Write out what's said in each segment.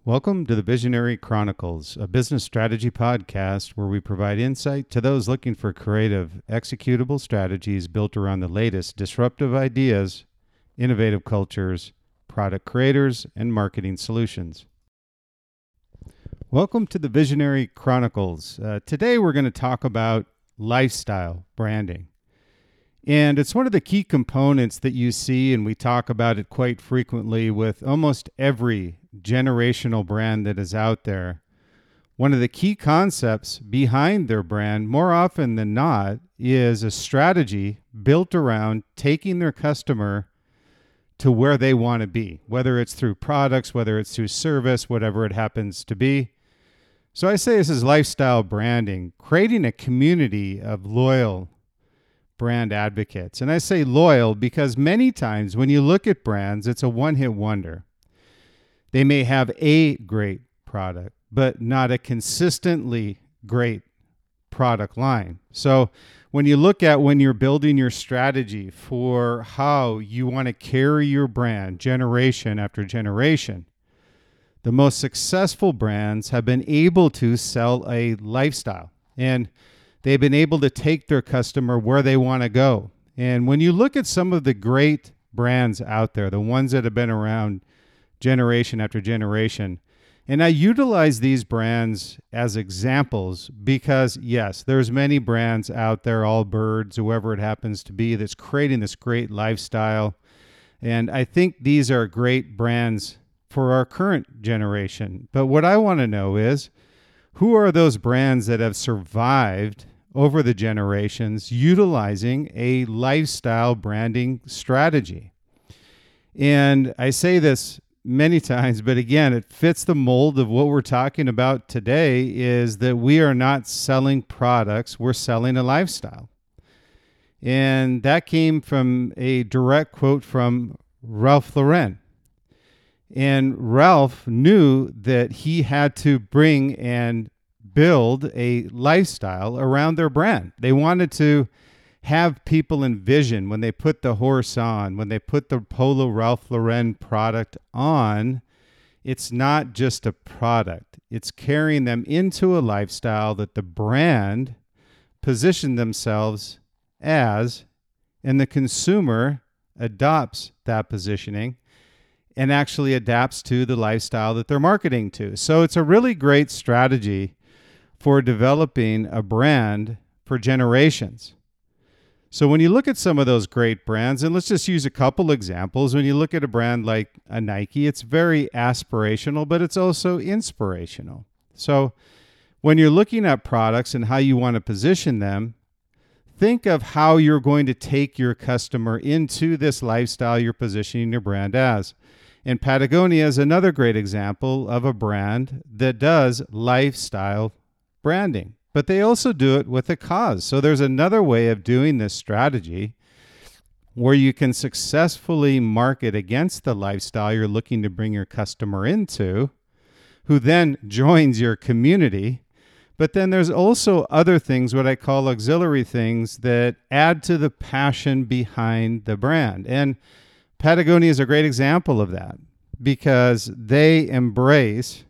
Welcome to the Visionary Chronicles, a business strategy podcast where we provide insight to those looking for creative, executable strategies built around the latest disruptive ideas, innovative cultures, product creators, and marketing solutions. Welcome to the Visionary Chronicles. Today we're going to talk about lifestyle branding. And it's one of the key components that you see, and we talk about it quite frequently with almost every generational brand that is out there. One of the key concepts behind their brand, more often than not, is a strategy built around taking their customer to where they want to be, whether it's through products, whether it's through service, whatever it happens to be. So I say this is lifestyle branding, creating a community of loyal brand advocates. And I say loyal because many times when you look at brands, it's a one-hit wonder. They may have a great product, but not a consistently great product line. So when you look at when you're building your strategy for how you want to carry your brand generation after generation, the most successful brands have been able to sell a lifestyle, and they've been able to take their customer where they want to go. And when you look at some of the great brands out there, the ones that have been around generation after generation, and I utilize these brands as examples because, yes, there's many brands out there, Allbirds, whoever it happens to be, that's creating this great lifestyle. And I think these are great brands for our current generation. But what I want to know is, who are those brands that have survived over the generations utilizing a lifestyle branding strategy? And I say this many times, but again, it fits the mold of what we're talking about today, is that we are not selling products, we're selling a lifestyle. And that came from a direct quote from Ralph Lauren. And Ralph knew that he had to bring and build a lifestyle around their brand. They wanted to have people envision when they put the horse on, when they put the Polo Ralph Lauren product on, it's not just a product. It's carrying them into a lifestyle that the brand positioned themselves as, and the consumer adopts that positioning and actually adapts to the lifestyle that they're marketing to. So it's a really great strategy for developing a brand for generations. So when you look at some of those great brands, and let's just use a couple examples. When you look at a brand like a Nike, it's very aspirational, but it's also inspirational. So when you're looking at products and how you want to position them, think of how you're going to take your customer into this lifestyle you're positioning your brand as. And Patagonia is another great example of a brand that does lifestyle branding, but they also do it with a cause. So there's another way of doing this strategy where you can successfully market against the lifestyle you're looking to bring your customer into, who then joins your community. But then there's also other things, what I call auxiliary things, that add to the passion behind the brand. And Patagonia is a great example of that because they embrace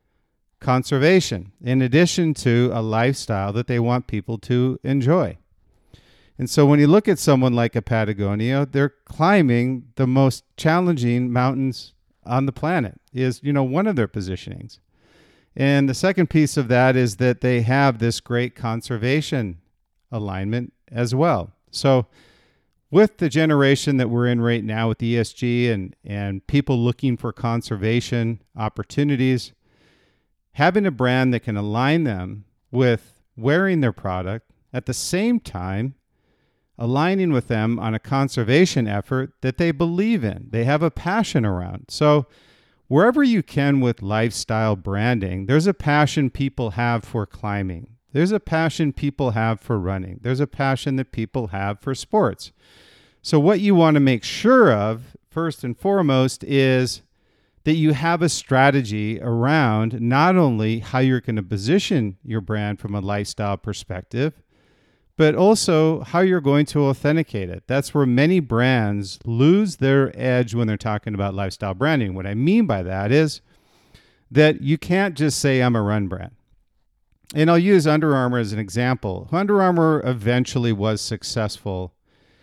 conservation in addition to a lifestyle that they want people to enjoy. And so when you look at someone like a Patagonia, they're climbing the most challenging mountains on the planet is, one of their positionings. And the second piece of that is that they have this great conservation alignment as well. So with the generation that we're in right now with ESG and people looking for conservation opportunities, having a brand that can align them with wearing their product at the same time aligning with them on a conservation effort that they believe in, they have a passion around. So wherever you can with lifestyle branding, there's a passion people have for climbing. There's a passion people have for running. There's a passion that people have for sports. So what you want to make sure of, first and foremost, is that you have a strategy around not only how you're going to position your brand from a lifestyle perspective, but also how you're going to authenticate it. That's where many brands lose their edge when they're talking about lifestyle branding. What I mean by that is that you can't just say, I'm a run brand. And I'll use Under Armour as an example. Under Armour eventually was successful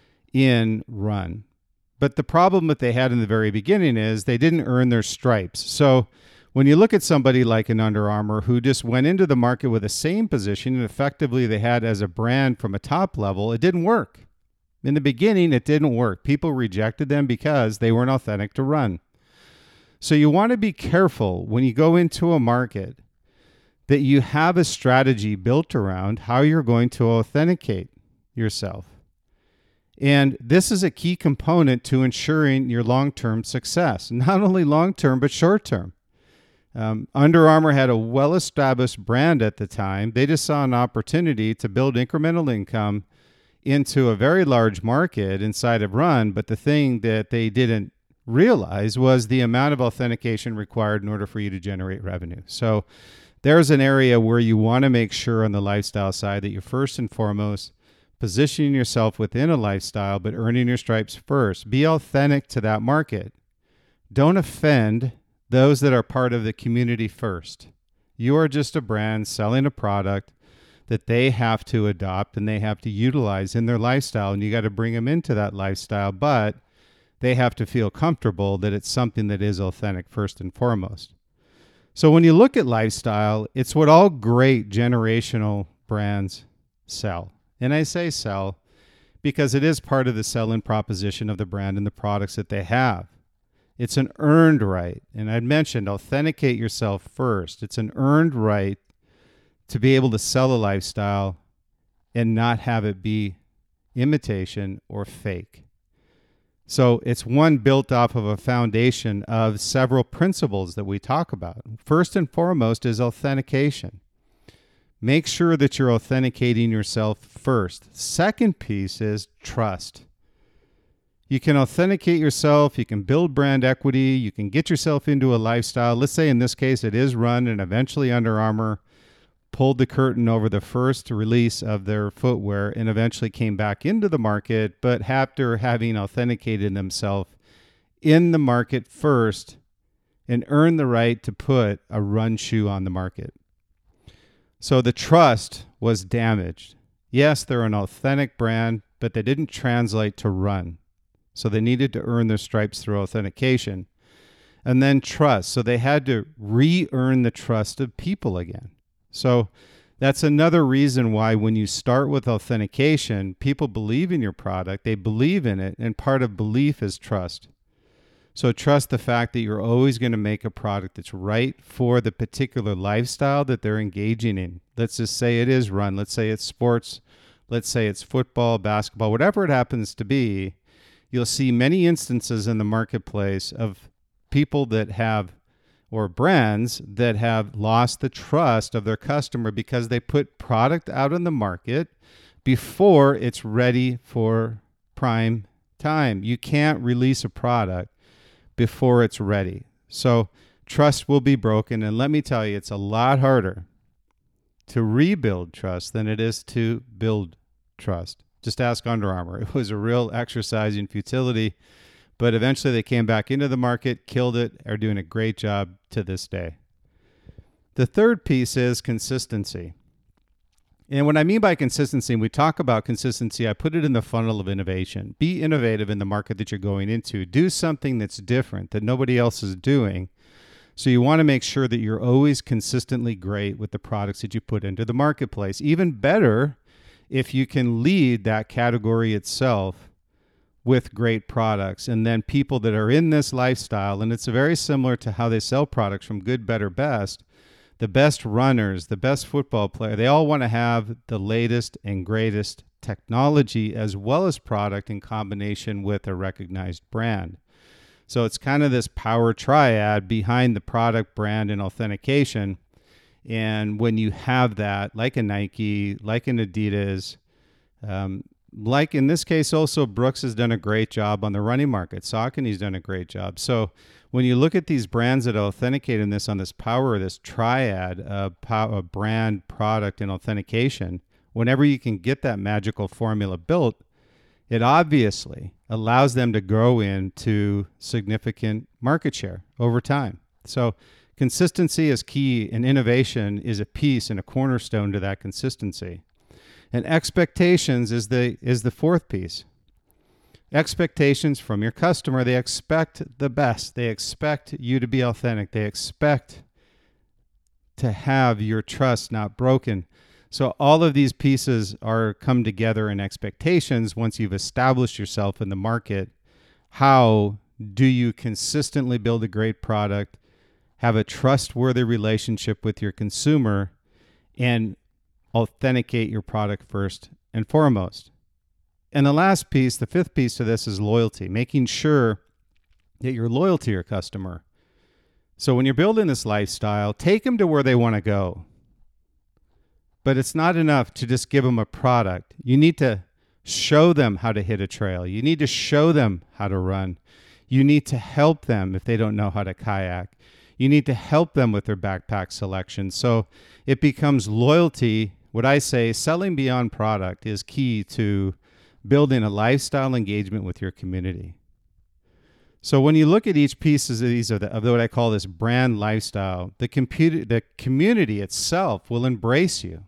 in run. But the problem that they had in the very beginning is they didn't earn their stripes. So when you look at somebody like an Under Armour who just went into the market with the same position and effectively they had as a brand from a top level, it didn't work. In the beginning, it didn't work. People rejected them because they weren't authentic to run. So you want to be careful when you go into a market that you have a strategy built around how you're going to authenticate yourself. And this is a key component to ensuring your long-term success, not only long-term, but short-term. Under Armour had a well-established brand at the time. They just saw an opportunity to build incremental income into a very large market inside of run. But the thing that they didn't realize was the amount of authentication required in order for you to generate revenue. So there's an area where you want to make sure on the lifestyle side that you're first and foremost positioning yourself within a lifestyle, but earning your stripes first. Be authentic to that market. Don't offend those that are part of the community first. You are just a brand selling a product that they have to adopt and they have to utilize in their lifestyle, and you got to bring them into that lifestyle, but they have to feel comfortable that it's something that is authentic first and foremost. So when you look at lifestyle, it's what all great generational brands sell. And I say sell because it is part of the selling proposition of the brand and the products that they have. It's an earned right. And I'd mentioned authenticate yourself first. It's an earned right to be able to sell a lifestyle and not have it be imitation or fake. So it's one built off of a foundation of several principles that we talk about. First and foremost is authentication. Make sure that you're authenticating yourself first. Second piece is trust. You can authenticate yourself. You can build brand equity. You can get yourself into a lifestyle. Let's say in this case it is run, and eventually Under Armour pulled the curtain over the first release of their footwear and eventually came back into the market, but after having authenticated themselves in the market first and earned the right to put a run shoe on the market. So the trust was damaged. Yes, they're an authentic brand, but they didn't translate to run. So they needed to earn their stripes through authentication. And then trust. So they had to re-earn the trust of people again. So that's another reason why when you start with authentication, people believe in your product, they believe in it, and part of belief is trust. So trust the fact that you're always going to make a product that's right for the particular lifestyle that they're engaging in. Let's just say it is run. Let's say it's sports. Let's say it's football, basketball, whatever it happens to be. You'll see many instances in the marketplace of people that have, or brands that have lost the trust of their customer because they put product out on the market before it's ready for prime time. You can't release a product before it's ready. So trust will be broken. And let me tell you, it's a lot harder to rebuild trust than it is to build trust. Just ask Under Armour. It was a real exercise in futility, but eventually they came back into the market, killed it, are doing a great job to this day. The third piece is consistency. And what I mean by consistency, when we talk about consistency, I put it in the funnel of innovation. Be innovative in the market that you're going into. Do something that's different that nobody else is doing. So you want to make sure that you're always consistently great with the products that you put into the marketplace. Even better if you can lead that category itself with great products. And then people that are in this lifestyle, and it's very similar to how they sell products from good, better, best. The best runners, the best football player, they all want to have the latest and greatest technology as well as product in combination with a recognized brand. So it's kind of this power triad behind the product, brand, and authentication. And when you have that, like a Nike, like an Adidas, like in this case also Brooks has done a great job on the running market. Saucony's done a great job. So when you look at these brands that authenticate in this on this power, this triad of brand, product, and authentication, whenever you can get that magical formula built, it obviously allows them to grow into significant market share over time. So Consistency is key, and innovation is a piece and a cornerstone to that consistency. And expectations is the fourth piece. Expectations from your customer. They expect the best. They expect you to be authentic. They expect to have your trust not broken. So all of these pieces are come together in expectations. Once you've established yourself in the market, how do you consistently build a great product, have a trustworthy relationship with your consumer, and authenticate your product first and foremost? And the last piece, the fifth piece to this, is loyalty, making sure that you're loyal to your customer. So when you're building this lifestyle, take them to where they want to go. But it's not enough to just give them a product. You need to show them how to hit a trail. You need to show them how to run. You need to help them if they don't know how to kayak. You need to help them with their backpack selection. So it becomes loyalty. What I say, selling beyond product is key to building a lifestyle engagement with your community. So when you look at each piece of these of what I call this brand lifestyle, the community itself will embrace you.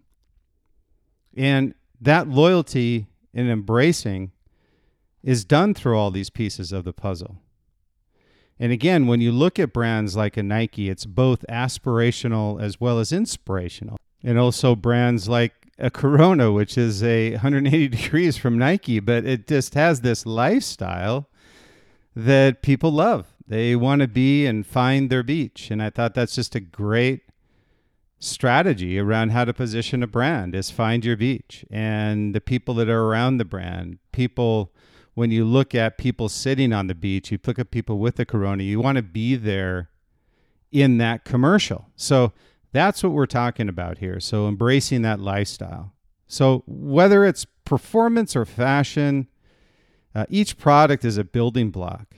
And that loyalty and embracing is done through all these pieces of the puzzle. And again, when you look at brands like a Nike, it's both aspirational as well as inspirational. And also brands like a Corona, which is 180 degrees from Nike, but it just has this lifestyle that people love. They want to be and find their beach. And I thought that's just a great strategy around how to position a brand, is find your beach. And the people that are around the brand, people, when you look at people sitting on the beach, you look at people with a Corona, you want to be there in that commercial. So that's what we're talking about here. So embracing that lifestyle. So whether it's performance or fashion, each product is a building block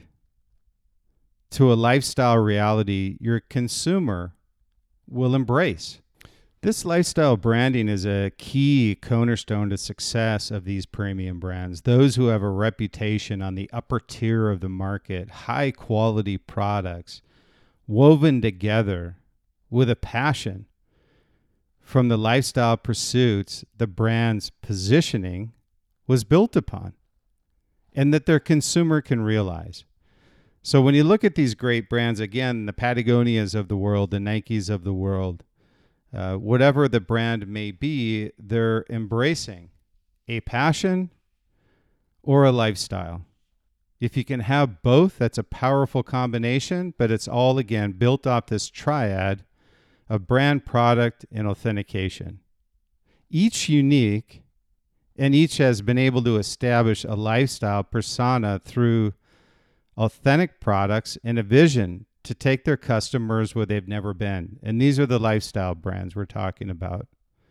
to a lifestyle reality your consumer will embrace. This lifestyle branding is a key cornerstone to success of these premium brands. Those who have a reputation on the upper tier of the market, high quality products woven together with a passion from the lifestyle pursuits the brand's positioning was built upon, and that their consumer can realize. So when you look at these great brands, again, the Patagonias of the world, the Nikes of the world, whatever the brand may be, they're embracing a passion or a lifestyle. If you can have both, that's a powerful combination, but it's all, again, built off this triad of brand, product, and authentication. Each unique, and each has been able to establish a lifestyle persona through authentic products and a vision to take their customers where they've never been. And these are the lifestyle brands we're talking about.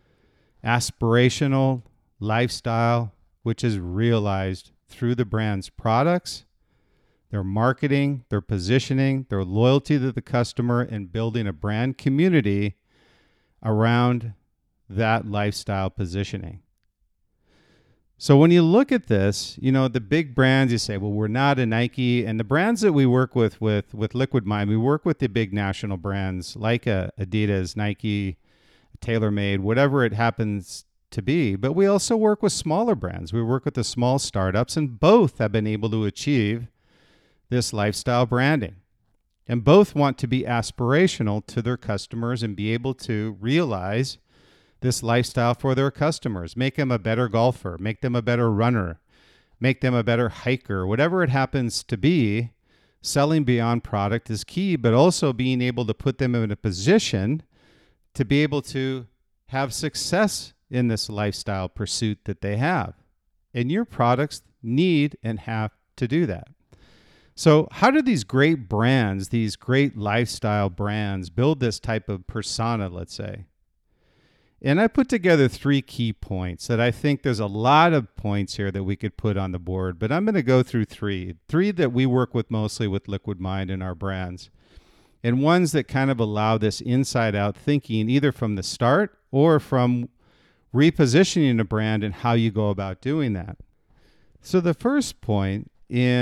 Aspirational lifestyle, which is realized through the brand's products, their marketing, their positioning, their loyalty to the customer, and building a brand community around that lifestyle positioning. So when you look at this, the big brands, you say, well, we're not a Nike. And the brands that we work with Liquid Mind, we work with the big national brands like Adidas, Nike, TaylorMade, whatever it happens to be. But we also work with smaller brands. We work with the small startups, and both have been able to achieve this lifestyle branding. And both want to be aspirational to their customers and be able to realize this lifestyle for their customers, make them a better golfer, make them a better runner, make them a better hiker, whatever it happens to be. Selling beyond product is key, but also being able to put them in a position to be able to have success in this lifestyle pursuit that they have. And your products need and have to do that. So how do these great brands, these great lifestyle brands, build this type of persona, let's say? And I put together 3 key points that I think there's a lot of points here that we could put on the board, but I'm going to go through 3 that we work with mostly with Liquid Mind and our brands, and ones that kind of allow this inside out thinking either from the start or from repositioning a brand and how you go about doing that. So the first point in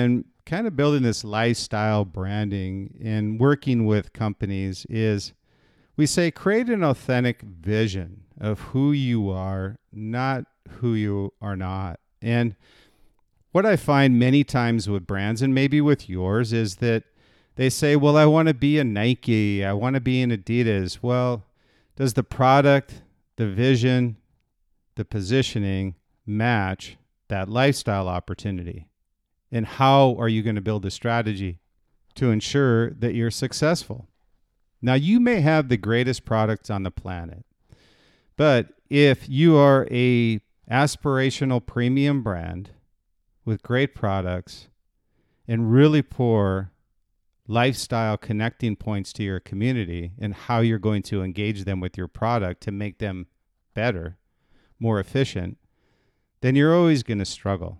kind of building this lifestyle branding and working with companies is we say create an authentic vision of who you are, not who you are not. And what I find many times with brands, and maybe with yours, is that they say, well, I want to be a Nike, I want to be an Adidas. Well, does the product, the vision, the positioning match that lifestyle opportunity? And how are you going to build a strategy to ensure that you're successful? Now, you may have the greatest products on the planet, but if you are a aspirational premium brand with great products and really poor lifestyle connecting points to your community and how you're going to engage them with your product to make them better, more efficient, then you're always going to struggle.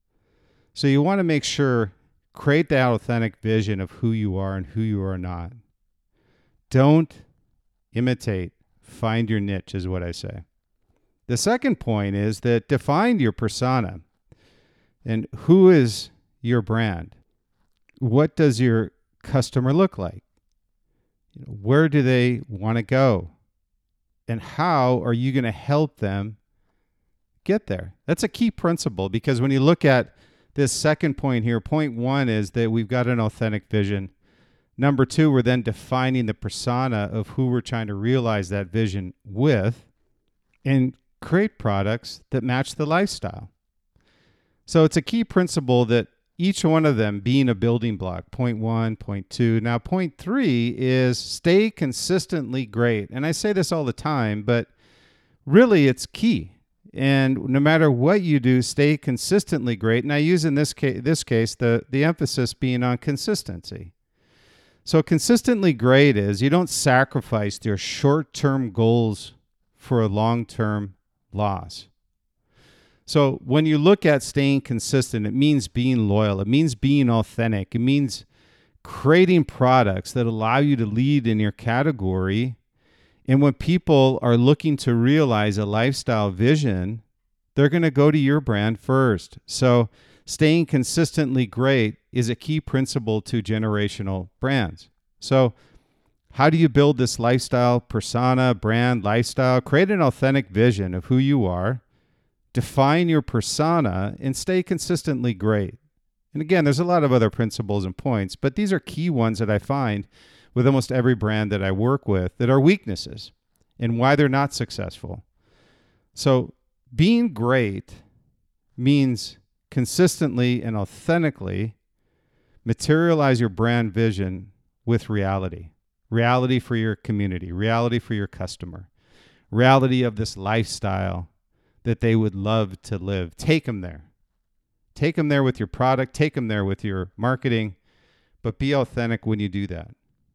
So you want to make sure, create that authentic vision of who you are and who you are not. Don't imitate, find your niche is what I say. The second point is that define your persona. And who is your brand? What does your customer look like? Where do they want to go? And how are you going to help them get there? That's a key principle, because when you look at this second point here, point one is that we've got an authentic vision. Number two, we're then defining the persona of who we're trying to realize that vision with and create products that match the lifestyle. So it's a key principle that each one of them being a building block, point one, point two. Now, point three is stay consistently great. And I say this all the time, but really it's key. And no matter what you do, stay consistently great. And I use in this case the emphasis being on consistency. So consistently great is you don't sacrifice your short-term goals for a long-term loss. So when you look at staying consistent, it means being loyal. It means being authentic. It means creating products that allow you to lead in your category. And when people are looking to realize a lifestyle vision, they're going to go to your brand first. So staying consistently great is a key principle to generational brands. So how do you build this lifestyle persona, brand, lifestyle? Create an authentic vision of who you are. Define your persona and stay consistently great. And again, there's a lot of other principles and points, but these are key ones that I find with almost every brand that I work with that are weaknesses and why they're not successful. So being great means consistently and authentically materialize your brand vision with reality. Reality for your community, reality for your customer, reality of this lifestyle that they would love to live. Take them there. Take them there with your product. Take them there with your marketing. But be authentic when you do that.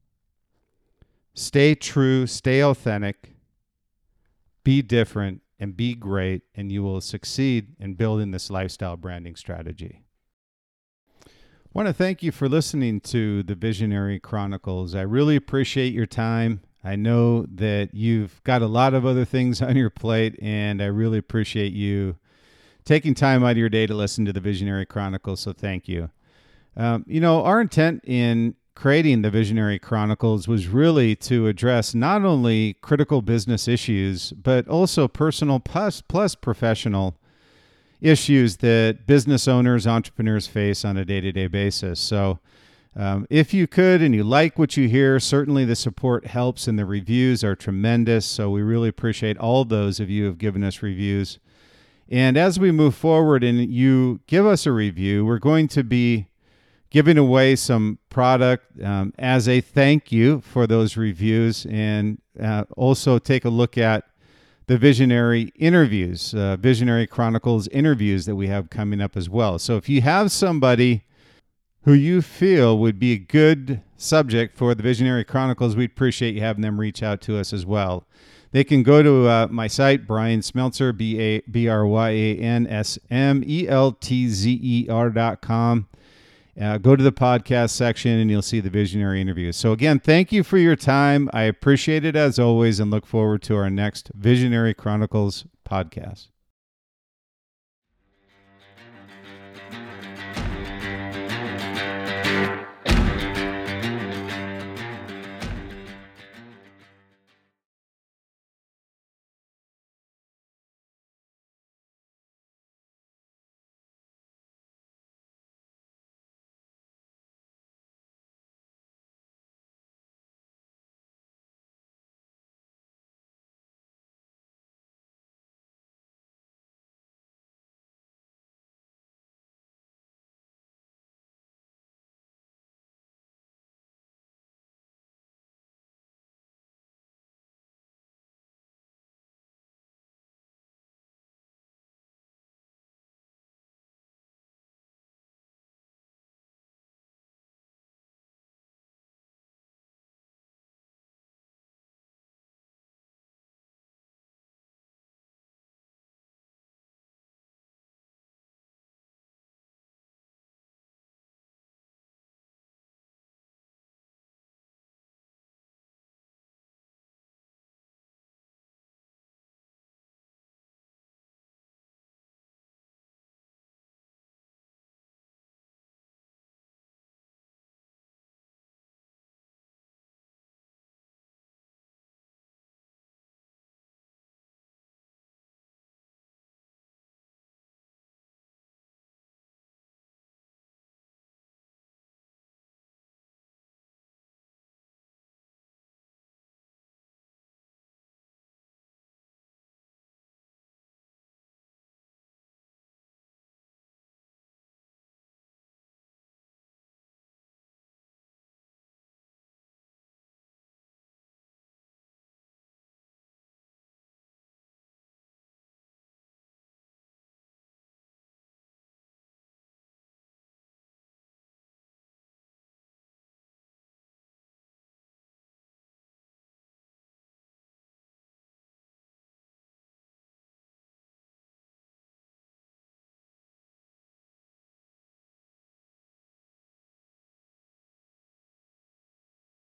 Stay true. Stay authentic. Be different and be great. And you will succeed in building this lifestyle branding strategy. I want to thank you for listening to the Visionary Chronicles. I really appreciate your time. I know that you've got a lot of other things on your plate, and I really appreciate you taking time out of your day to listen to the Visionary Chronicles, so thank you. Our intent in creating the Visionary Chronicles was really to address not only critical business issues, but also personal plus professional issues that business owners, entrepreneurs face on a day-to-day basis. So if you could and you like what you hear, certainly the support helps and the reviews are tremendous. So we really appreciate all those of you who have given us reviews. And as we move forward and you give us a review, we're going to be giving away some product as a thank you for those reviews, and also take a look at the Visionary interviews, Visionary Chronicles interviews that we have coming up as well. So if you have somebody who you feel would be a good subject for the Visionary Chronicles, we'd appreciate you having them reach out to us as well. They can go to my site, Brian Smeltzer, BryanSmeltzer.com. Go to the podcast section and you'll see the Visionary interviews. So again, thank you for your time. I appreciate it as always and look forward to our next Visionary Chronicles podcast.